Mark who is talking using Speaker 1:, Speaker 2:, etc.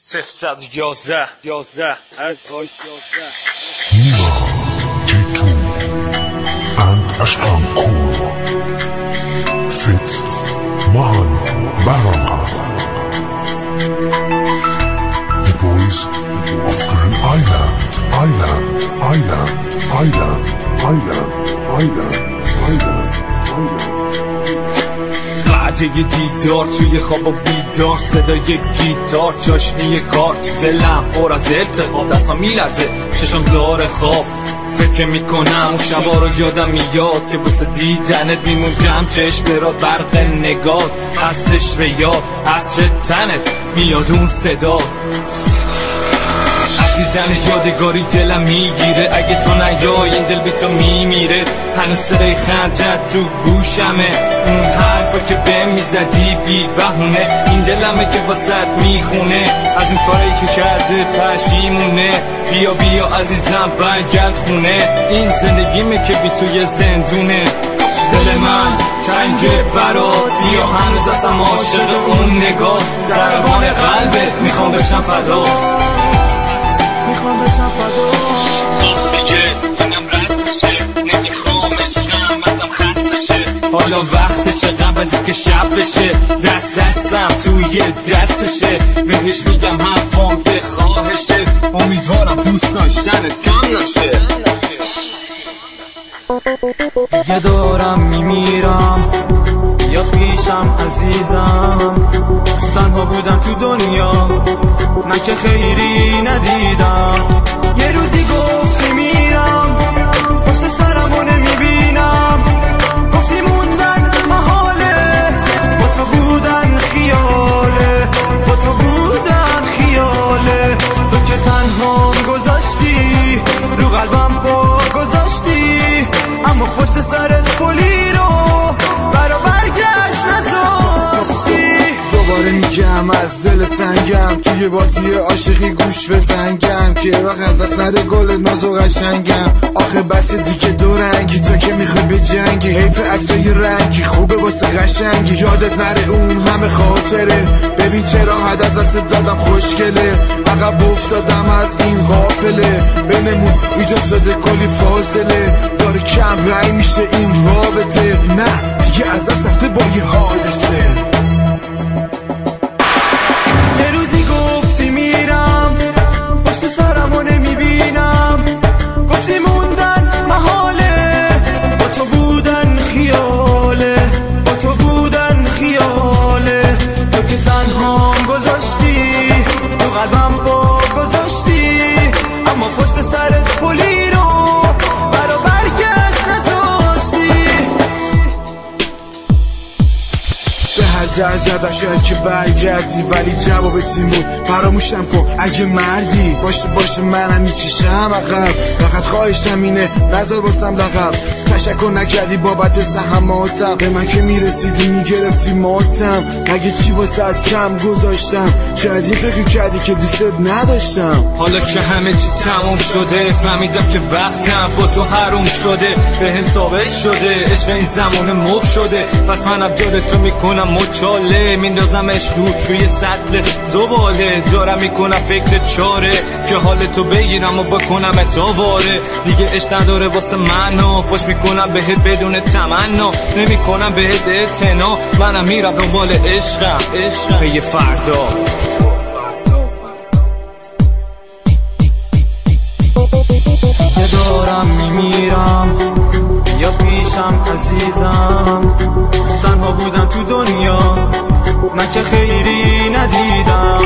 Speaker 1: 011
Speaker 2: Nima, G2 and Ashkan Kool Fit Mahan Baraka, the boys of Green Island.
Speaker 1: قعده دیدار توی خواب و بیدار، صدای گیتار، چاشنی کار تو دلم پر از التهاب، دستم میلرزه چشم داره خواب، فکر میکنم اون شبا رو یادم میاد که واسه دیدنت میموندم چشم برات برق نگاه هستش به یاد، عطر تنت میاد اون صدا، دیدن یادگاری دلم میگیره، اگه تو نیای این دل بی تو میمیره، هنوز صدای خندت تو گوشمه، اون حرفا که به میزدی بی بهونه، این دلمه که واسط میخونه، از اون کاری که کرده پشیمونه، بیا بیا عزیزم برگرد خونه، این زندگیمه که بی توی زندونه، دل من تنگه برات، بیا هنوز هستم عاشق اون نگاه، ضربان قلبت میخوام بشم فدات، میخوام بشم فدات، دیگه اینم رسمشه، نمیخوام عشقم ازم خستشه، حالا وقتشه قبل از اینکه شب بشه، دستم توی دستشه، بهش میگم حرفام به خواهشه، امیدوارم دوست داشتنت کم نشه،
Speaker 3: دیگه دارم میمیرم یا پیشم عزیزم، تنها بودم تو دنیا من که خیری ندیدم، یه روزی گفتی میرم پشت سرمو نمیبینم، گفتی موندن محاله، با تو بودن خیاله، با تو بودن خیاله، تو که تنها گذاشتی رو قلبم پا گذاشتی، اما پشت سرت پلی رو برا برگشت نذاشتی، دوباره میگم از دل تنگم، توی بازی عاشقی گوش بزنگم، که وقت از دست نره گل ناز و قشنگم، آخه بس دیگه دو رنگی، تو که میخوای به جنگی، حیف عکسای رنگی خوبه واسه قشنگی، یادت نره اون همه خاطره، ببین چرا حد از دست دادم خوشگله، عقب افتادم از این قافله، بینمون ایجاد شده کلی فاصله، داره کم رنگ میشه این رابطه، نه دیگه از دست رفته با یه حادثه، قلبم با گذاشتی، اما پشت سرت پلی رو برا برگشت نذاشتی، به هر جر زدم شاید که برگردی، ولی جواب تیمون فراموشم کن اگه مردی، باشه منم میکشم عقب، فقط خواهشم اینه نذار واسم لقب، تشکر نکردی بابت زحماتم، به من که میرسیدی میگرفتی ماتم، مگه چی واسه کم گذاشتم، شاید این فکر کردی که دوست نداشتم،
Speaker 1: حالا که همه چی تموم شده، فهمیدم که وقتم با تو حروم شده، بهم ثابت شده عشق این زمان مف شده، پس منم یادتو میکنم مچاله، میندازمش دود توی سطل زباله، دارم میکنم فکر چاره که حال تو بگیرم و بکنم اتاواره، دیگه عشق نداره واسه منو، پشت میکنم بهت بدون تمنا، نمیکنم بهت اعتنا، منم میرم دنبال عشقم به یه فردا،
Speaker 3: یه دارم میمیرم یا پیشم عزیزم، تنها بودم تو دنیا من که خیری ندیدم،